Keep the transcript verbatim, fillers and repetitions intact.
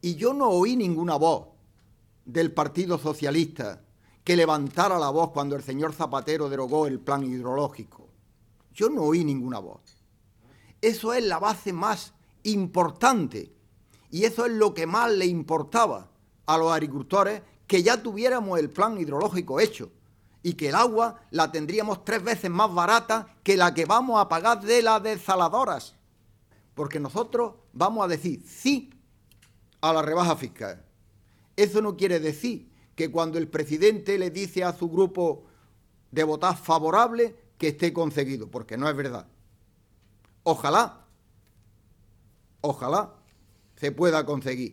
Y yo no oí ninguna voz del Partido Socialista que levantara la voz cuando el señor Zapatero derogó el plan hidrológico. Yo no oí ninguna voz. Eso es la base más importante y eso es lo que más le importaba a los agricultores, que ya tuviéramos el plan hidrológico hecho y que el agua la tendríamos tres veces más barata que la que vamos a pagar de las desaladoras. Porque nosotros vamos a decir sí a la rebaja fiscal. Eso no quiere decir que cuando el presidente le dice a su grupo de votar favorable que esté conseguido, porque no es verdad. Ojalá, ojalá se pueda conseguir.